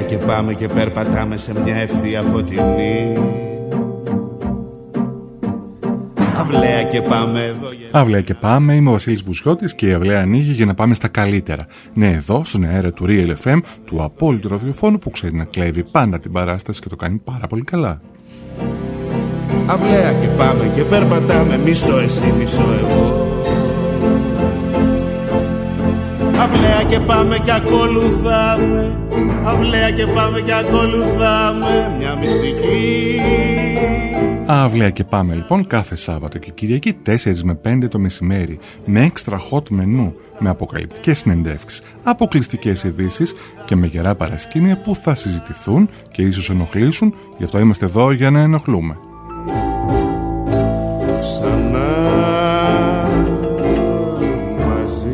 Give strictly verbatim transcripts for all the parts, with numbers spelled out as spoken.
και πάμε και περπατάμε σε μια ευθεία φωτεινή. Αυλαία και πάμε εδώ. Αυλαία και πάμε, είμαι ο Βασίλης Μπουσιώτης και η αυλαία ανοίγει για να πάμε στα καλύτερα. Ναι, εδώ στον αέρα του Real εφ εμ, του απόλυτου ραδιοφώνου που ξέρει να κλέβει πάντα την παράσταση και το κάνει πάρα πολύ καλά. Αυλαία και πάμε και περπατάμε, μισό εσύ, μισό εγώ. Αυλαία και πάμε και ακολουθάμε, αυλαία και πάμε και ακολουθάμε μια μυστική. Αυλαία και πάμε λοιπόν κάθε Σάββατο και Κυριακή τέσσερα με πέντε το μεσημέρι με έξτρα hot μενού, με αποκαλυπτικές συνεντεύξεις, αποκλειστικές ειδήσεις και με γερά παρασκήνια που θα συζητηθούν και ίσως ενοχλήσουν, γι' αυτό είμαστε εδώ για να ενοχλούμε. Ξανά μαζί.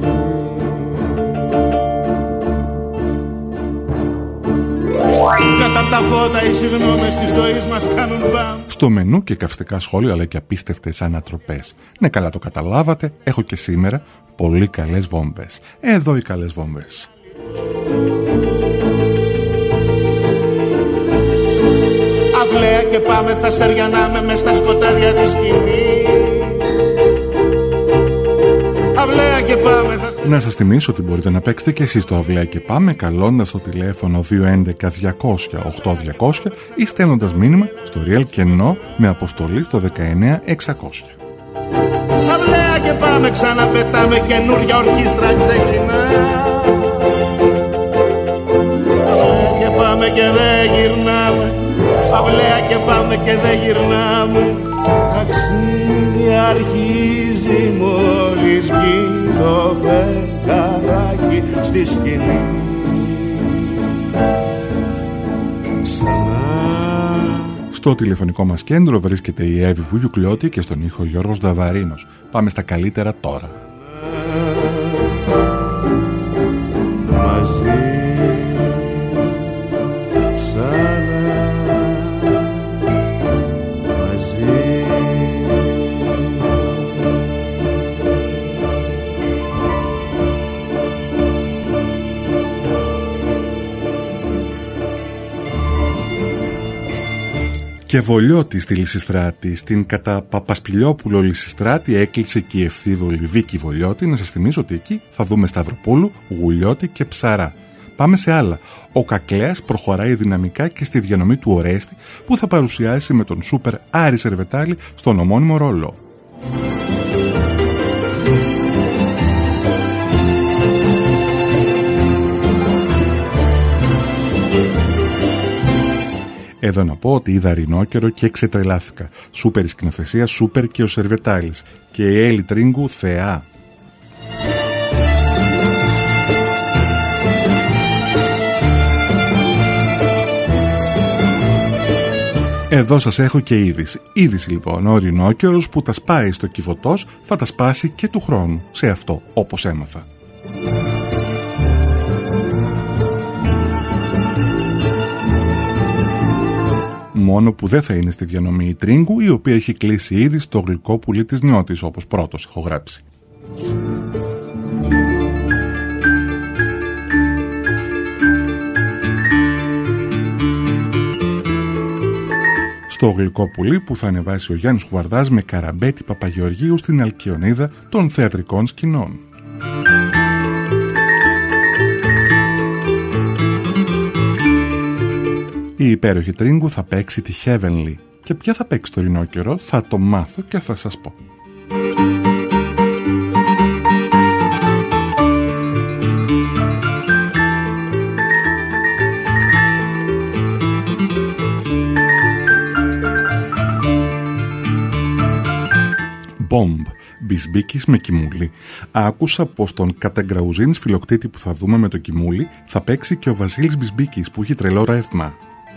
Κατά τα φώτα οι συγγνώμες της ζωής μας κάνουν μπαμ. Στο μενού και καυστικά σχόλια αλλά και απίστευτες ανατροπές. Ναι, καλά το καταλάβατε, έχω και σήμερα πολύ καλές βόμβες. Εδώ οι καλές βόμβες. Αυλαία και πάμε θα σεριανάμε μες στα σκοτάδια της σκηνής. Αυλαία και πάμε θα... Να σας θυμίσω ότι μπορείτε να παίξετε και εσείς το Αυλαία και πάμε καλώντας το τηλέφωνο δύο ένα ένα διακόσια οκτώ διακόσια ή στέλνοντας μήνυμα στο Real Κενό με αποστολή στο δεκαεννιά εξακόσια. Αυλαία και πάμε ξαναπετάμε, καινούρια ορχήστρα ξεκινά. Αυλαία και πάμε και δεν γυρνάμε, αυλαία και πάμε και δεν γυρνάμε. Ταξίδι αρχίζει μόλις βγει το φεγγαράκι στη σκηνή. Ξανά. Στο τηλεφωνικό μας κέντρο βρίσκεται η Εύη Βουγιουκλιώτη και στον ήχο Γιώργος Δαβαρίνος. Πάμε στα καλύτερα τώρα. Μαζί. Και Βολιώτη στη Λυσιστράτη, στην κατά Παπασπηλιόπουλο Λυσιστράτη έκλεισε και η ευθύβολη Βίκη Βολιώτη. Να σας θυμίσω ότι εκεί θα δούμε Σταυροπούλου, Γουλιώτη και Ψαρά. Πάμε σε άλλα. Ο Κακλέας προχωράει δυναμικά και στη διανομή του Ορέστη που θα παρουσιάσει με τον σούπερ Άρη Σερβετάλη στον ομώνυμο ρόλο. Εδώ να πω ότι είδα Ρινόκερο και ξετρελάθηκα. Σούπερ η σκηνοθεσία, σούπερ και ο Σερβετάλης. Και η Έλλη Τρίγκου θεά. Εδώ σας έχω και είδηση. Είδηση λοιπόν, ο Ρινόκερος που τα σπάει στο Κιβωτός θα τα σπάσει και του χρόνου. Σε αυτό, όπως έμαθα. Μόνο που δεν θα είναι στη διανομή η Τρίγκου, η οποία έχει κλείσει ήδη στο γλυκό πουλί της Νιώτης, όπως πρώτος έχω γράψει. Στο γλυκό πουλί που θα ανεβάσει ο Γιάννης Χουβαρδάς με Καραμπέτη Παπαγεωργίου στην Αλκιονίδα των θεατρικών σκηνών. Η υπέροχη Τρίγκου θα παίξει τη Heavenly. Και ποια θα παίξει το Ρινόκερο θα το μάθω και θα σας πω. Bomb. Μπισμπίκης με Κιμούλη. Άκουσα πως τον καταγκραουζίνης φιλοκτήτη που θα δούμε με το Κιμούλη θα παίξει και ο Βασίλης Μπισμπίκης που έχει τρελό ρεύμα.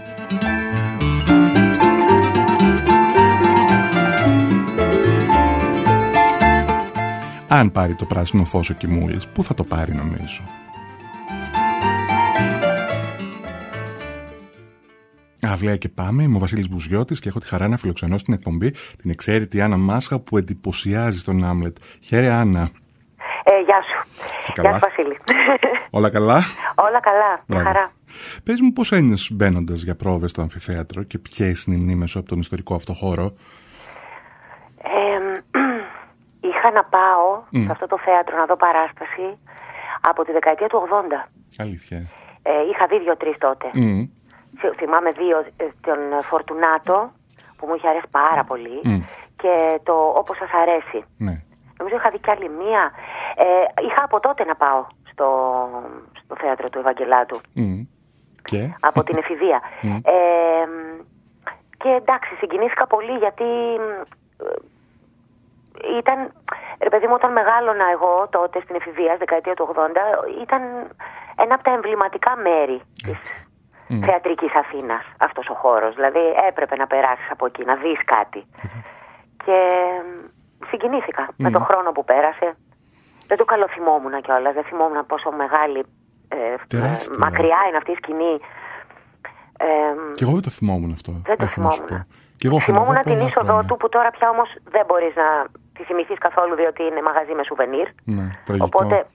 Αν πάρει το πράσινο φως ο Κιμούλης, πού θα το πάρει νομίζω. Αυλαία και πάμε, είμαι ο Βασίλης Μπουζιώτης και έχω τη χαρά να φιλοξενώ στην εκπομπή την εξαίρετη Άννα Μάσχα που εντυπωσιάζει στον Άμλετ. Χαίρε Άννα. Ε, γεια σου. Γεια σου, Βασίλη. Όλα καλά. Όλα καλά, μια χαρά. Πες μου πώς ένιωσες μπαίνοντας για πρόβες στο αμφιθέατρο και ποιες είναι οι μνήμες σου από τον ιστορικό αυτό χώρο. Ε, είχα να πάω mm. σε αυτό το θέατρο να δω παράσταση από τη δεκαετία του ογδόντα. Αλήθεια. Ε, είχα δει δύο-τρεις τότε. Mm. Θυμάμαι δύο, τον Φορτουνάτο που μου είχε αρέσει πάρα πολύ mm. και το Όπως σας αρέσει. Ναι. Νομίζω είχα δει κι άλλη μία. Ε, είχα από τότε να πάω στο, στο θέατρο του Ευαγγελάτου. Mm. Και? Από την εφηβεία. Mm. Ε, και εντάξει, συγκινήθηκα πολύ γιατί ε, ήταν, ρε παιδί μου, όταν μεγάλωνα εγώ τότε στην εφηβεία, δεκαετία του ογδόντα, ήταν ένα από τα εμβληματικά μέρη της mm. θεατρικής Αθήνας αυτός ο χώρος. Δηλαδή έπρεπε να περάσεις από εκεί, να δεις κάτι. Mm. Και συγκινήθηκα mm. με τον χρόνο που πέρασε. Δεν το καλοθυμόμουν κιόλας, δεν θυμόμουν πόσο μεγάλη, ε, μακριά είναι αυτή η σκηνή. Ε, και εγώ δεν το θυμόμουν αυτό. Δεν το θυμόμουν. Και εγώ θυμόμουν την είσοδό του που τώρα πια όμως δεν μπορείς να τη θυμηθείς καθόλου διότι είναι μαγαζί με σουβενίρ. Ναι, τραγικό. Οπότε...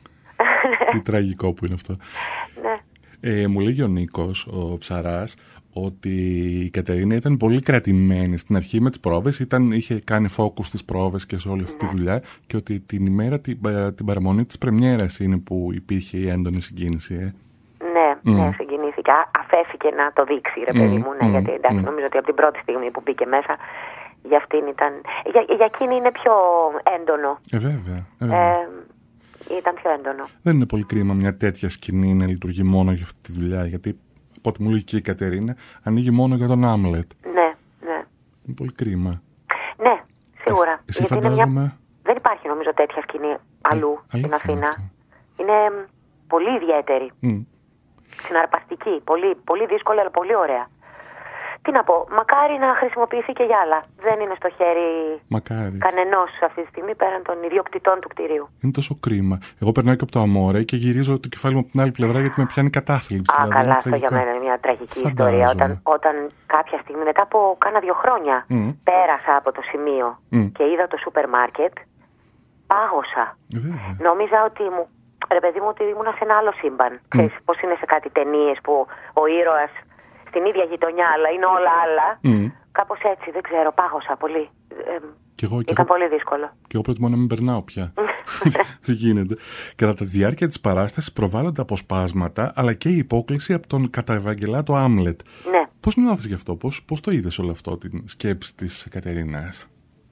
Τι τραγικό που είναι αυτό. Ναι. Ε, μου λέγει ο Νίκος, ο Ψαράς, ότι η Κατερίνα ήταν πολύ κρατημένη στην αρχή με τις πρόβες, ήταν, είχε κάνει focus στις πρόβες και σε όλη αυτή ναι. τη δουλειά και ότι την ημέρα, την, την παραμονή της πρεμιέρας είναι που υπήρχε η έντονη συγκίνηση. Ε. Ναι, mm. ναι, συγκινήθηκα. Αφέθηκε να το δείξει, ρε παιδί mm. μου, ναι, mm. γιατί εντάξει, mm. νομίζω ότι από την πρώτη στιγμή που μπήκε μέσα, για αυτήν ήταν, για, για εκείνη είναι πιο έντονο. Ε, βέβαια. Ε, βέβαια. Ε, ήταν πιο έντονο. Δεν είναι πολύ κρίμα μια τέτοια σκηνή να λειτουργεί μόνο για αυτή τη δουλειά, γιατί από ό,τι μου λέει και η Κατερίνα, ανοίγει μόνο για τον Άμλετ. Ναι, ναι. Είναι πολύ κρίμα. Ναι, σίγουρα. Εσύ, εσύ φαντάζομαι... μια... Δεν υπάρχει νομίζω τέτοια σκηνή αλλού ε, στην Αθήνα. Αυτό. Είναι πολύ ιδιαίτερη. Mm. Συναρπαστική. Πολύ, πολύ δύσκολη, αλλά πολύ ωραία. Τι να πω, μακάρι να χρησιμοποιηθεί και για άλλα. Δεν είναι στο χέρι κανενός αυτή τη στιγμή πέραν των ιδιοκτητών του κτηρίου. Είναι τόσο κρίμα. Εγώ περνάω και από το Αμόρε και γυρίζω το κεφάλι μου από την άλλη πλευρά γιατί με πιάνει κατάθλιψη. Α, δηλαδή, καλά, αυτό για μένα είναι μια τραγική Φαντάζομαι. ιστορία. Όταν, όταν κάποια στιγμή, μετά από κάνα δύο χρόνια, mm. πέρασα από το σημείο mm. και είδα το σούπερ μάρκετ, πάγωσα. Βέβαια. Νόμιζα ότι μου, ρε παιδί μου, ότι ήμουν σε ένα άλλο σύμπαν. Mm. Ξέρεις πώς είναι σε κάτι ταινίες που ο ήρωας στην ίδια γειτονιά, αλλά είναι όλα άλλα. Mm. Κάπως έτσι, δεν ξέρω, πάγωσα πολύ. Ε, και εγώ, και ήταν εγώ, πολύ δύσκολο. Και εγώ προτιμώ να μην περνάω πια. Τι γίνεται. Κατά τη διάρκεια της παράστασης προβάλλονται αποσπάσματα, αλλά και η υπόκληση από τον καταευαγγελάτο Άμλετ. Ναι. Πώς νιώθεις γι' αυτό, πώς, πώς το είδες όλο αυτό, την σκέψη της Κατερίνας?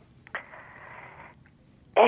Ε,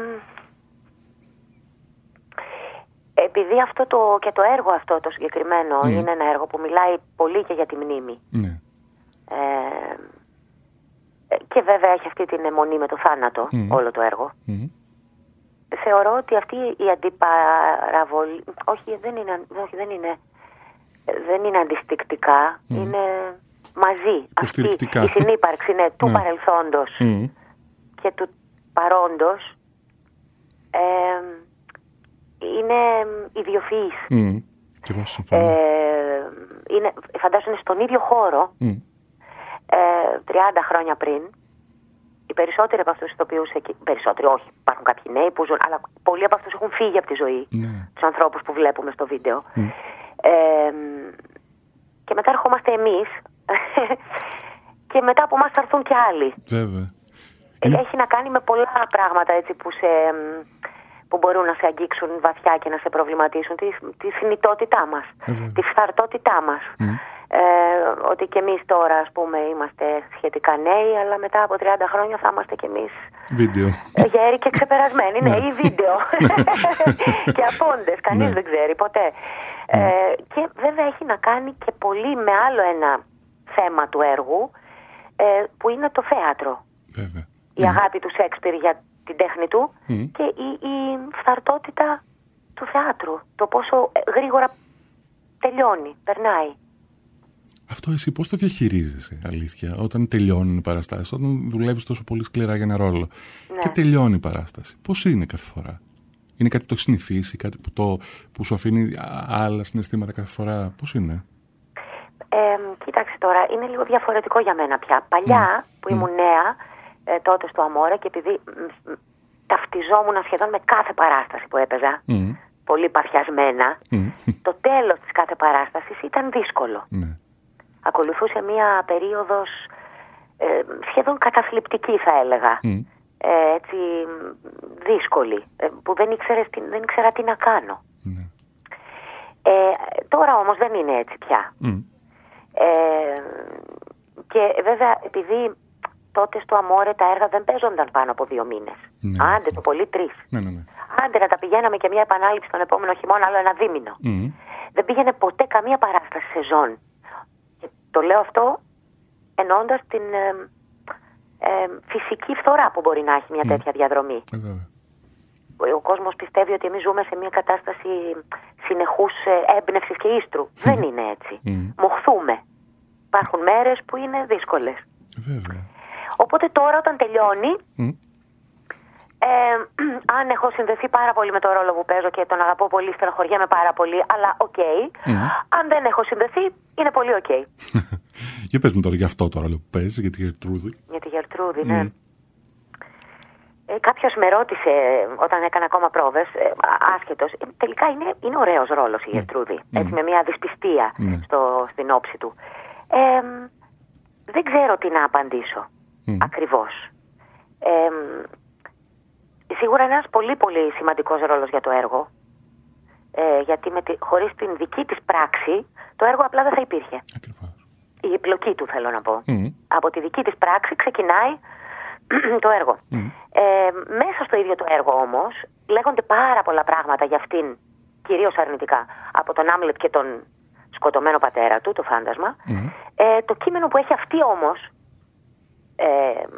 επειδή αυτό το, και το έργο αυτό το συγκεκριμένο mm. είναι ένα έργο που μιλάει πολύ και για τη μνήμη. Ναι. Ε, και βέβαια έχει αυτή την αιμονή με το θάνατο mm. όλο το έργο. Mm. Θεωρώ ότι αυτή η αντιπαραβολή, όχι δεν είναι, όχι, δεν είναι, δεν είναι αντιστικτικά, mm. είναι μαζί. Αυτή η συνύπαρξη ναι, του mm. παρελθόντος mm. και του παρόντος ε, είναι ιδιοφυής. Mm. Ε, είναι, φαντάζομαι στον ίδιο χώρο mm. ε, τριάντα χρόνια πριν. Οι περισσότεροι από αυτούς τους ηθοποιούς, περισσότεροι όχι, υπάρχουν κάποιοι νέοι που ζουν, αλλά πολλοί από αυτούς έχουν φύγει από τη ζωή, mm. τους ανθρώπους που βλέπουμε στο βίντεο. Mm. Ε, και μετά ερχόμαστε εμείς και μετά από εμάς θα έρθουν και άλλοι. Βέβαια. Έχει να κάνει με πολλά πράγματα έτσι, που, σε, που μπορούν να σε αγγίξουν βαθιά και να σε προβληματίσουν. Τη, τη θνητότητά μας, Βέβαια. τη φθαρτότητά μας. Mm. Ε, ότι και εμείς τώρα ας πούμε είμαστε σχετικά νέοι, αλλά μετά από τριάντα χρόνια θα είμαστε και εμείς βίντεο. γέροι και ξεπερασμένοι. Ναι, ή βίντεο και απόντες, κανείς ναι. δεν ξέρει ποτέ. Mm. Ε, και βέβαια έχει να κάνει και πολύ με άλλο ένα θέμα του έργου, ε, που είναι το θέατρο. Βέβαια. Η mm. αγάπη του Σέξπιρ για την τέχνη του mm. και η, η φθαρτότητα του θεάτρου. Το πόσο γρήγορα τελειώνει, περνάει. Αυτό εσύ πώς το διαχειρίζεσαι, αλήθεια, όταν τελειώνουν οι παραστάσεις, όταν δουλεύεις τόσο πολύ σκληρά για ένα ρόλο ναι. και τελειώνει η παράσταση. Πώς είναι κάθε φορά? Είναι κάτι που το έχεις συνηθίσει, κάτι που, το, που σου αφήνει άλλα συναισθήματα κάθε φορά? Πώς είναι? Ε, κοίταξε τώρα, είναι λίγο διαφορετικό για μένα πια. Παλιά mm. που ήμουν mm. νέα, ε, τότε στο Αμόρα, και επειδή μ, ταυτιζόμουν σχεδόν με κάθε παράσταση που έπαιζα. Mm. Πολύ παθιασμένα. Mm. Το τέλος της κάθε παράστασης ήταν δύσκολο. Mm. Ακολουθούσε μία περίοδος ε, σχεδόν καταθλιπτική, θα έλεγα. Mm. Ε, έτσι δύσκολη, ε, που δεν, ήξερες, δεν ήξερα τι να κάνω. Mm. Ε, τώρα όμως δεν είναι έτσι πια. Mm. Ε, και βέβαια επειδή τότε στο Αμόρε τα έργα δεν παίζονταν πάνω από δύο μήνες. Ναι. Άντε το πολύ τρεις. Ναι, ναι, ναι. Άντε να τα πηγαίναμε και μια επανάληψη τον επόμενο χειμώνα, άλλο ένα δίμηνο. Mm. Δεν πήγαινε ποτέ καμία παράσταση σεζόν. Και το λέω αυτό εννοώντας την ε, ε, φυσική φθορά που μπορεί να έχει μια mm. τέτοια διαδρομή. Mm. Ο κόσμος πιστεύει ότι εμείς ζούμε σε μια κατάσταση συνεχούς έμπνευσης και ίστρου. Mm. Δεν είναι έτσι. Mm. Μοχθούμε. Υπάρχουν μέρες που είναι δύσκολες. Βέβαια. Οπότε τώρα όταν τελειώνει, mm. ε, αν έχω συνδεθεί πάρα πολύ με το ρόλο που παίζω και τον αγαπώ πολύ, στεναχωριέμαι πάρα πολύ, αλλά οκ. Okay. Mm. Αν δεν έχω συνδεθεί, είναι πολύ οκ. Okay. Για πες μου τώρα για αυτό το ρόλο που παίζεις, για τη Γερτρούδη. Για τη Γερτρούδη, ναι. Mm. Ε, κάποιος με ρώτησε όταν έκανα ακόμα πρόβες, ε, άσχετος, ε, τελικά είναι, είναι ωραίος ρόλος η Γερτρούδη, mm. έτσι με μια δυσπιστία mm. στο, στην όψη του. Ε, δεν ξέρω τι να απαντήσω mm. ακριβώς. Ε, σίγουρα ένας πολύ πολύ σημαντικός ρόλος για το έργο, ε, γιατί με τη, χωρίς την δική της πράξη το έργο απλά δεν θα υπήρχε. Ακριβώς. Η επιλογή του, θέλω να πω. Mm. Από τη δική της πράξη ξεκινάει το έργο. Mm. Ε, μέσα στο ίδιο το έργο όμως λέγονται πάρα πολλά πράγματα για αυτήν, κυρίως αρνητικά, από τον Άμλετ και τον σκοτωμένο πατέρα του, το φάντασμα. Mm. Ε, το κείμενο που έχει αυτή όμως, ε,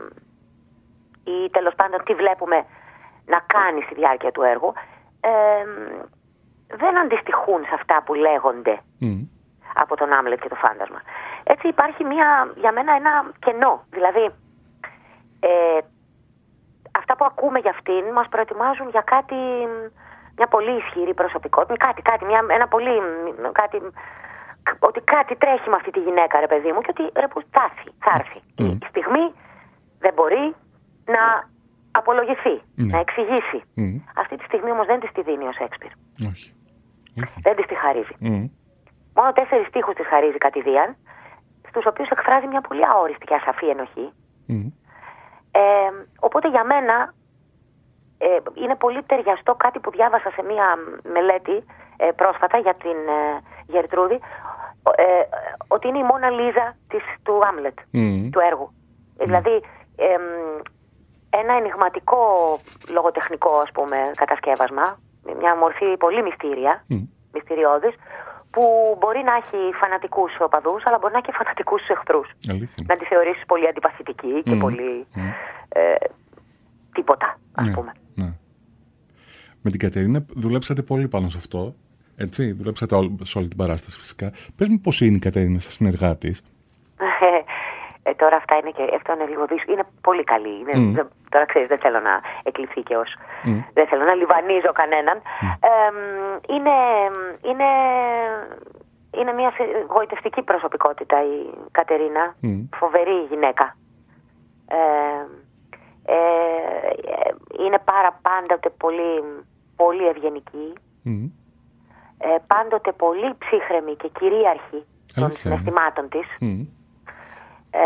ή τέλος πάντων τι βλέπουμε να κάνει στη διάρκεια του έργου, ε, δεν αντιστοιχούν σε αυτά που λέγονται mm. από τον Άμλετ και το φάντασμα. Έτσι υπάρχει μια, για μένα ένα κενό. Δηλαδή ε, αυτά που ακούμε για αυτήν μας προετοιμάζουν για κάτι, μια πολύ ισχυρή προσωπικότητα, κάτι, κάτι, μια, ένα πολύ, κάτι, ότι κάτι τρέχει με αυτή τη γυναίκα, ρε παιδί μου, και ότι ρε, που θα έρθει, θα έρθει. Mm. Η στιγμή δεν μπορεί να απολογηθεί, mm. να εξηγήσει. Mm. Αυτή τη στιγμή όμως δεν της τη δίνει ο Σέξπιρ. Όχι. Δεν της τη χαρίζει. Mm. Μόνο τέσσερις στίχους της χαρίζει κατηδίαν, στους οποίους εκφράζει μια πολύ αόριστη και ασαφή ενοχή. Mm. Ε, οπότε για μένα ε, είναι πολύ ταιριαστό κάτι που διάβασα σε μια μελέτη ε, πρόσφατα για την ε, Γερτρούδη, ε, ότι είναι η Μόνα Λίζα της, του Άμλετ, mm. του έργου. Mm. Δηλαδή ε, ένα ενιγματικό λογοτεχνικό, ας πούμε, κατασκεύασμα, μια μορφή πολύ μυστήρια, mm. μυστηριώδης, που μπορεί να έχει φανατικούς οπαδούς, αλλά μπορεί να έχει φανατικούς εχθρούς. Αλήθεια. Να τη θεωρήσεις πολύ αντιπαθητική και mm. πολύ mm. Ε, τίποτα, ας ναι, πούμε. Ναι. Με την Κατερίνα δουλέψατε πολύ πάνω σε αυτό, έτσι, δουλέψατε όλη, σε όλη την παράσταση φυσικά. Πες μου πώς είναι η Κατερίνα σαν συνεργάτης. Ε, τώρα αυτά είναι και αυτό είναι λίγο δύσκολο. Είναι πολύ καλή. Είναι, mm. δεν, τώρα ξέρεις, δεν θέλω να εκλειφθεί και ως. Mm. Δεν θέλω να λιβανίζω κανέναν. Mm. Ε, είναι, είναι, είναι μια γοητευτική προσωπικότητα η Κατερίνα. Mm. Φοβερή γυναίκα. Ε, ε, είναι πάρα πάντοτε πολύ, πολύ ευγενική. Mm. Ε, πάντοτε πολύ ψύχρεμη και κυρίαρχη των συναισθημάτων της. Mm. Ε,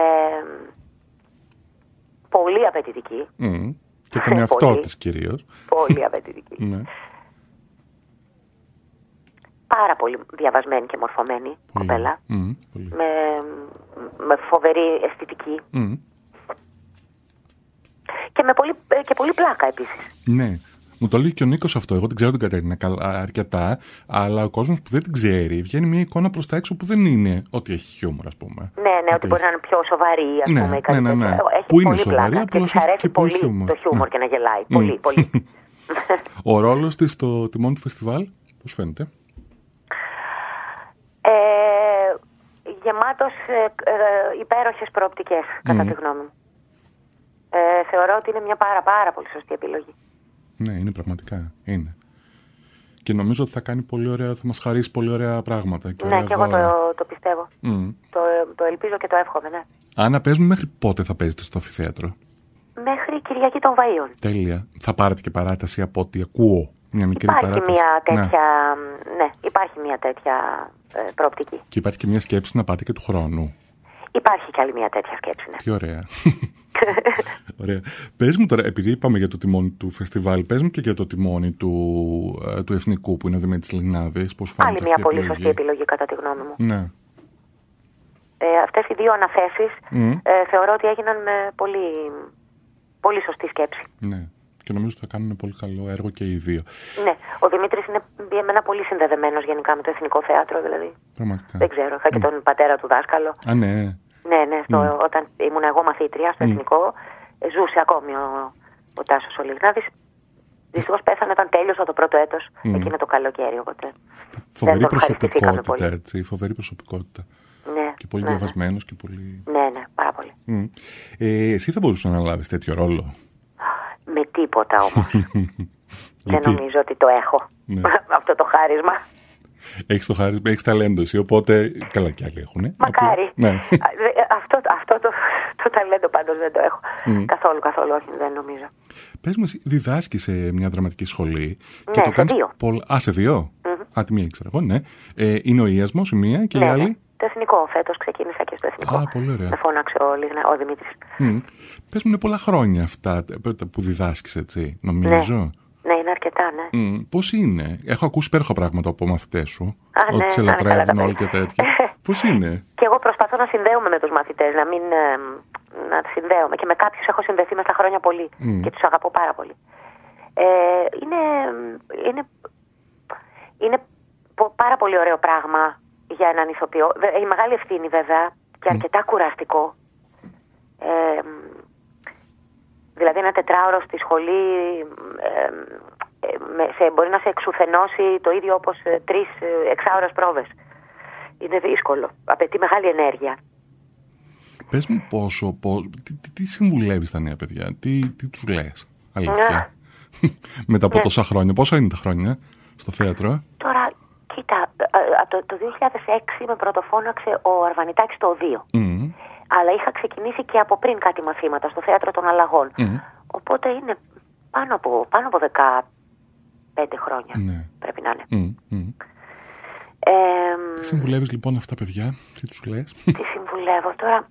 πολύ απαιτητική. Mm. Και τον εαυτό της κυρίως. Πολύ απαιτητική. Ναι. Πάρα πολύ διαβασμένη και μορφωμένη πολύ. Κοπέλα. Mm. Με, με φοβερή αισθητική. Mm. Και με πολύ, και πολύ πλάκα επίσης. Ναι. Μου το λέει και ο Νίκος αυτό. Εγώ την ξέρω την Κατερίνα αρκετά, αλλά ο κόσμος που δεν την ξέρει βγαίνει μια εικόνα προς τα έξω που δεν είναι ότι έχει χιούμορ, ας πούμε. Ναι, ναι, ότι, ότι μπορεί να είναι πιο σοβαρή, ας ναι, πούμε. Ναι, ναι, ναι. Έχει που είναι πολύ σοβαρή, πλάκα και της αρέσει πολύ χιούμορ. Το χιούμορ, ναι. Και να γελάει. Mm. Πολύ, πολύ. Ο ρόλος της στο τιμόνι του φεστιβάλ, πώς φαίνεται? Ε, γεμάτος ε, ε, υπέροχες προοπτικές, κατά mm. τη γνώμη μου. Ε, θεωρώ ότι είναι μια πάρα πάρα πολύ σωστή επιλογή. Ναι, είναι πραγματικά. Είναι. Και νομίζω ότι θα κάνει πολύ ωραία, θα μας χαρίσει πολύ ωραία πράγματα. Και ναι, και εγώ το, το πιστεύω. Mm. Το, το ελπίζω και το εύχομαι, ναι. Άννα, πες μου μέχρι πότε θα παίζετε στο αμφιθέατρο? μέχρι Κυριακή των Βαΐων. Τέλεια. Θα πάρετε και παράταση από ό,τι ακούω. Μια μικρή υπάρχει παράταση. Μια τέτοια, ναι. ναι, υπάρχει μια τέτοια ε, προοπτική. Και υπάρχει και μια σκέψη να πάτε και του χρόνου. Υπάρχει και άλλη μια τέτοια σκέψη, ναι. Τι ωραία. Ωραία. Πες μου τώρα, επειδή είπαμε για το τιμόνι του φεστιβάλ, πες μου και για το τιμόνι του, ε, του Εθνικού που είναι ο Δημήτρης Λινάδης. Πώς φάνηκε άλλη μια πολύ επιλογή. σωστή επιλογή κατά τη γνώμη μου. Ναι. Ε, αυτές οι δύο αναθέσεις Mm. ε, θεωρώ ότι έγιναν με πολύ, πολύ σωστή σκέψη. Ναι. Και νομίζω ότι θα κάνουν πολύ καλό έργο και οι δύο. Ναι. Ο Δημήτρης είναι για μένα πολύ συνδεδεμένος γενικά με το Εθνικό Θέατρο, δηλαδή. Πραγματικά. Δεν ξέρω. Είχα και Mm. τον πατέρα του δάσκαλο. Α, ναι. Ναι, ναι. Στο, Mm. Όταν ήμουν εγώ μαθήτρια στο Mm. Εθνικό, ε, ζούσε ακόμη ο, ο Τάσος ο Λιγνάδης. Δυστυχώς πέθανε όταν τέλειωσα το πρώτο έτος, Mm. εκείνο το καλοκαίρι. Οπότε Φοβερή δεν τον ευχαριστηθήκαμε προσωπικότητα, πολύ. έτσι. Φοβερή προσωπικότητα. Ναι, Και πολύ ναι, διαβασμένος και πολύ. Ναι, ναι, πάρα πολύ. Mm. Ε, εσύ θα μπορούσες να αναλάβεις τέτοιο ρόλο? Με τίποτα όμως. Δεν Γιατί? νομίζω ότι το έχω. Ναι. Αυτό το χάρισμα. Έχεις το χάρισμα, έχεις ταλέντο εσύ, οπότε καλά κι άλλοι έχουνε. Μακάρι. Ναι. αυτό αυτό το, το ταλέντο πάντως δεν το έχω. Mm. Καθόλου, καθόλου όχι, δεν νομίζω. Πες μου, εσύ διδάσκεις σε μια δραματική σχολή. Ναι, και το σε κάνεις δύο. Πολλ... Α, σε δύο. Mm-hmm. Α, τη μία ήξερα εγώ, ναι. Ε, είναι ο Ιασμός η μία και ναι, η άλλη. Ναι. Το Εθνικό, φέτος ξεκίνησα και στο Εθνικό. Α, πολύ ωραία. Με φώναξε ο, Λιγνα, ο Δημήτρης. Mm. Πες μου, είναι πολλά χρόνια αυτά που διδάσκεις, έτσι, νομίζω. Ναι. Ναι, είναι αρκετά, ναι. Mm, πώς είναι? Έχω ακούσει υπέροχα πράγματα από μαθητές σου. Α, ότι ναι, σε ναι, λατρεύουν ναι, όλοι και τέτοια. Πώς είναι? Και εγώ προσπαθώ να συνδέομαι με τους μαθητές, να μην ε, να συνδέομαι. Και με κάποιους έχω συνδεθεί μέσα στα χρόνια πολύ. Mm. Και τους αγαπώ πάρα πολύ. Ε, είναι, είναι, είναι πάρα πολύ ωραίο πράγμα για έναν ηθοποιό. Έχει μεγάλη ευθύνη βέβαια και αρκετά mm. κουραστικό. Ε, δηλαδή ένα τετράωρο στη σχολή ε, ε, σε, μπορεί να σε εξουθενώσει το ίδιο όπως ε, τρεις ε, εξάωρες πρόβες. Είναι δύσκολο. Απαιτεί μεγάλη ενέργεια. Πες μου πόσο, πόσο τι, τι, τι συμβουλεύεις τα νέα παιδιά, τι, τι τους λες, αλήθεια. Μετά από ναι. τόσα χρόνια, πόσα είναι τα χρόνια στο θέατρο? Τώρα, κοίτα, το, το δύο χιλιάδες έξι με πρωτοφώναξε ο Αρβανιτάκης το Οδείο. Mm. Αλλά είχα ξεκινήσει και από πριν κάτι μαθήματα στο Θέατρο των Αλλαγών. Mm. Οπότε είναι πάνω από, πάνω από δεκαπέντε χρόνια ναι. πρέπει να είναι. Mm. Mm. Ε, τι συμβουλεύεις λοιπόν αυτά παιδιά, τι τους λες? Τι συμβουλεύω τώρα?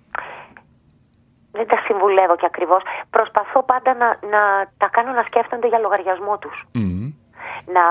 Δεν τα συμβουλεύω και ακριβώς. Προσπαθώ πάντα να, να τα κάνω να σκέφτονται για λογαριασμό τους. Mm. Να,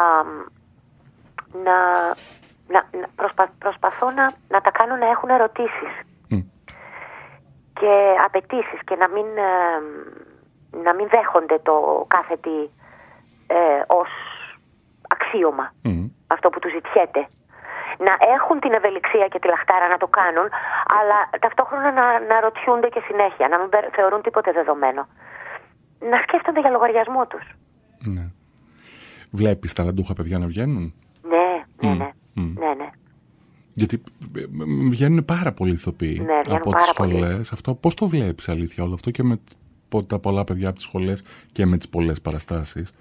να, να, να προσπα, προσπαθώ να, να τα κάνω να έχουν ερωτήσεις. Mm. Και απαιτήσεις και να μην, ε, να μην δέχονται το κάθε τι ε, ως αξίωμα. Mm. Αυτό που τους ζητιέται. Να έχουν την ευελιξία και τη λαχτάρα να το κάνουν, αλλά ταυτόχρονα να, να ρωτιούνται και συνέχεια, να μην θεωρούν τίποτε δεδομένο. Να σκέφτονται για λογαριασμό τους. Ναι. Βλέπεις ταλαντούχα παιδιά να βγαίνουν? Ναι, ναι, ναι. Mm. Mm. ναι, ναι. Γιατί βγαίνουν πάρα πολλοί ηθοποιοί ναι, από τις σχολές. Αυτό, πώς το βλέπεις αλήθεια όλο αυτό και με τα πολλά παιδιά από τις σχολές και με τις πολλές παραστάσεις?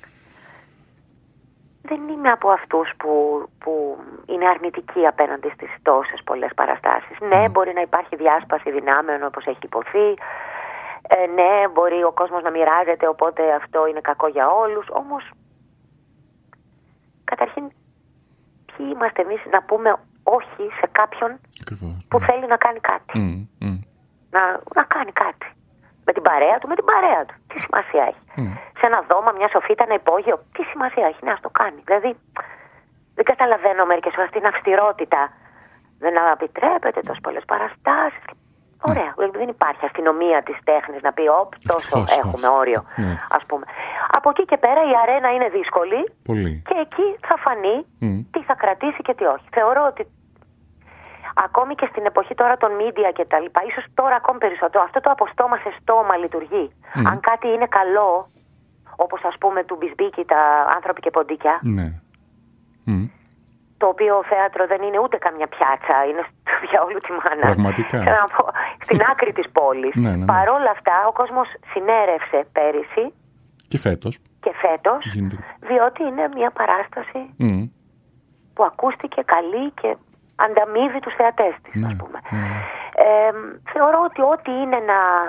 Δεν είμαι από αυτούς που, που είναι αρνητικοί απέναντι στις τόσες πολλές παραστάσεις. Mm. Ναι, μπορεί να υπάρχει διάσπαση δυνάμεων όπως έχει υποθεί. Ε, ναι, μπορεί ο κόσμος να μοιράζεται, οπότε αυτό είναι κακό για όλους. Όμως, καταρχήν, ποιοι είμαστε εμείς να πούμε όχι σε κάποιον Ακριβώς, που ναι. θέλει να κάνει κάτι. Mm, mm. Να, να κάνει κάτι. Με την παρέα του, με την παρέα του. Τι σημασία έχει. Mm. Σε ένα δώμα, μια σοφίτα, ένα υπόγειο. Τι σημασία έχει, να το κάνει. Δηλαδή, δεν καταλαβαίνω μερικές φορές την αυστηρότητα. Δεν επιτρέπεται τόσες πολλές παραστάσεις. Ωραία. Mm. Δεν υπάρχει αστυνομία της τέχνης να πει, όπ, τόσο Ευτυχώς, έχουμε όχι. όριο, Mm. ας πούμε. Από εκεί και πέρα η αρένα είναι δύσκολη. Πολύ. Και εκεί θα φανεί Mm. τι θα κρατήσει και τι όχι. Θεωρώ ότι ακόμη και στην εποχή τώρα των media και τα λοιπά, ίσως τώρα ακόμη περισσότερο, αυτό το από στόμα σε στόμα λειτουργεί. Mm. Αν κάτι είναι καλό, όπως ας πούμε του Μπισμπίκη τα άνθρωποι και ποντίκια, Ναι. Mm. το οποίο θέατρο δεν είναι ούτε καμιά πιάτσα, είναι για όλου τη μάνα. Πραγματικά. Να πω, στην άκρη της πόλης. Ναι, ναι, ναι. Παρόλα αυτά, ο κόσμος συνέρευσε πέρυσι Και φέτος. και φέτος, Γίνεται. διότι είναι μια παράσταση Mm. που ακούστηκε καλή και ανταμείβει τους θεατές της, Ναι, ας πούμε. ναι. Ε, θεωρώ ότι ό,τι είναι να,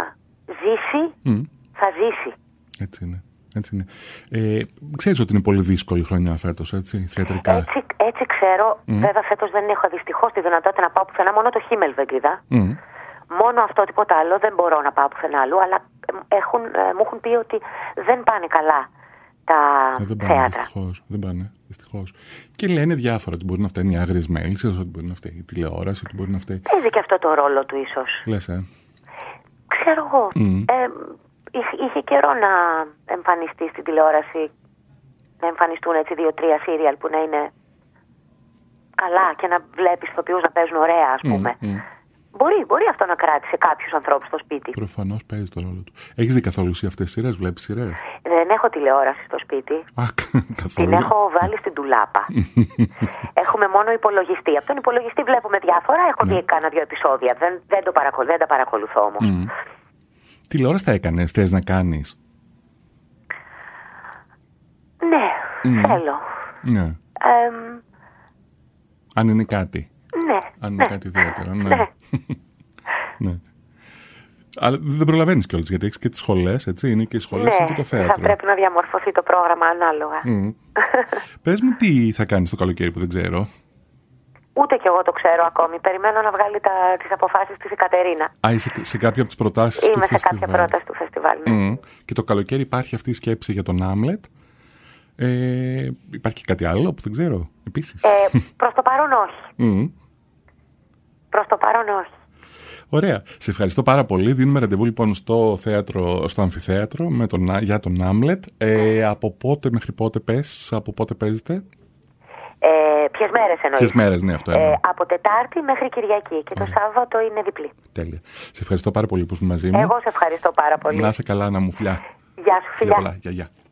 ζήσει, Mm. θα ζήσει. Έτσι είναι. Έτσι είναι. Ε, ξέρεις ότι είναι πολύ δύσκολη χρονιά φέτος, έτσι, θεατρικά. Έτσι, έτσι ξέρω. Mm. Βέβαια φέτος δεν έχω δυστυχώς τη δυνατότητα να πάω πουθενά. Μόνο το Χίμελ δεν είδα. Mm. Μόνο αυτό, τίποτα άλλο. Δεν μπορώ να πάω πουθενά αλλού. Αλλά έχουν, μου έχουν πει ότι δεν πάνε καλά τα ε, δεν πάνε, θέατρα. Δυστυχώς. Δεν πάνε. Δυστυχώς. Και λένε διάφορα. Ότι μπορεί να φταίνει οι άγριες μέλισσες, ότι μπορεί να φταίει η τηλεόραση, ότι μπορεί να φταίει. Παίζει και αυτό το ρόλο του, ίσως. Λες, ε. Ξέρω εγώ. Mm. Ε, είχε καιρό να εμφανιστεί στην τηλεόραση, να εμφανιστούν έτσι δύο-τρία σύριαλ που να είναι καλά και να βλέπεις ηθοποιούς να παίζουν ωραία, ας πούμε. Mm, mm. Μπορεί, μπορεί αυτό να κράτησε κάποιους ανθρώπους στο σπίτι. Προφανώς παίζει το ρόλο του. Έχεις δει καθόλου εσύ αυτές τις σειρές, βλέπεις σειρές? Δεν έχω τηλεόραση στο σπίτι. Α, καθόλου. Την έχω βάλει στην τουλάπα. Έχουμε μόνο υπολογιστή. Από τον υπολογιστή βλέπουμε διάφορα. Έχω δει κάνα δύο επεισόδια. Δεν, δεν, το παρακολου, δεν τα παρακολουθώ όμως. Mm. Τηλεόραση θα έκανες, θες να κάνεις? Ναι, mm. θέλω. Ναι. Ε, Αν είναι κάτι. Ναι. Αν είναι ναι. κάτι ιδιαίτερο, ναι. ναι. ναι. Αλλά δεν προλαβαίνεις κιόλας, γιατί έχεις και τις σχολές, έτσι, είναι και οι σχολές ναι, είναι και το θέατρο. Θα πρέπει να διαμορφωθεί το πρόγραμμα ανάλογα. Mm. Πες μου τι θα κάνεις το καλοκαίρι που δεν ξέρω. Ούτε κι εγώ το ξέρω ακόμη. Περιμένω να βγάλει τα, τις αποφάσεις της η Κατερίνα. Α, είσαι σε κάποια από τις προτάσεις Είμαι του σε φεστιβάλ. κάποια πρόταση του φεστιβάλ. Ναι. Mm. Και το καλοκαίρι υπάρχει αυτή η σκέψη για τον Άμλετ. Ε, υπάρχει και κάτι άλλο που δεν ξέρω, επίσης. Ε, προς το παρόν όχι. Mm. Προς το παρόν όχι. Ωραία. Σε ευχαριστώ πάρα πολύ. Δίνουμε ραντεβού λοιπόν στο, θέατρο, στο αμφιθέατρο με τον, για τον Άμλετ. Ε, από πότε μέχρι πότε πες, από πότε παίζετε? Ε, ποιες μέρες εννοείς? Ποιες μέρες, ναι, αυτό εννοώ. Ε, από Τετάρτη μέχρι Κυριακή και το Σάββατο είναι διπλή. Τέλεια. Σε ευχαριστώ πάρα πολύ που ήσουν μαζί μου. Εγώ σε ευχαριστώ πάρα πολύ. Να είσαι καλά, να μου φιλιά. Γεια σου, φιλιά. Γεια, γεια.